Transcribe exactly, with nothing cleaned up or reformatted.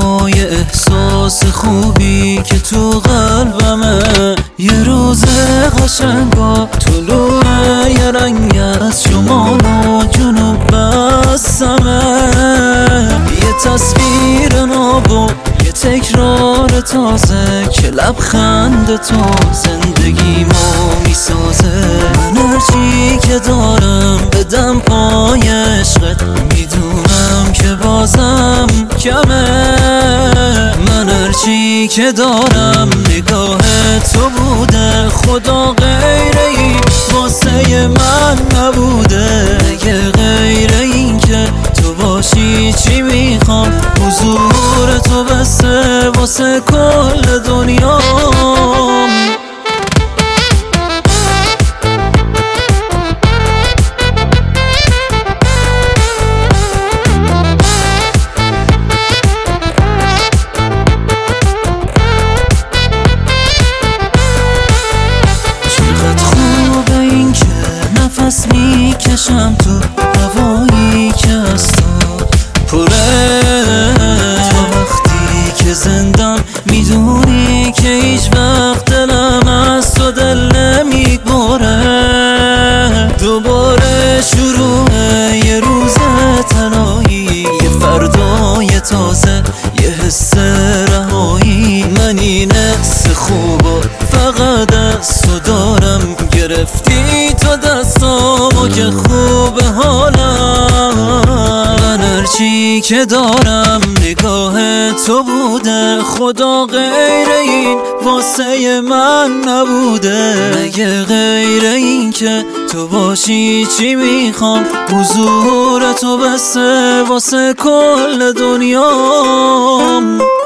یه احساس خوبی که تو قلبمه. یه روز قشنگا طلوع یه رنگ از شمال و جنوب بسمه. یه تصویر ناب و یه تکرار تازه که لبخند تو زندگیمو میسازه. من هرچی که دارم بدم پای عشقت، میدونم که بازم کمه. من هرچی که دارم نگاه تو بوده، خدا غیر این واسه من نبوده. اگه غیر این که تو باشی چی میخوام؟ حضور تو بسه واسه کل دنیام. نفس میکشم تو هوایی که از تو پره. تو وقتی که زندم میدونی که هیچ وقت دلم از تو دل نمیبره. دوباره شروع یه روز تنهایی، یه فردای تازه، یه حس رهایی. من این حس خوبا فقط از تو دارم، گرفتی تو دستامو که خوب حالم. من هرچی که دارم نگاه تو بوده، خدا غیر این واسه من نبوده. مگه غیر این که تو باشی چی میخوام؟ حضور تو بسه واسه کل دنیام.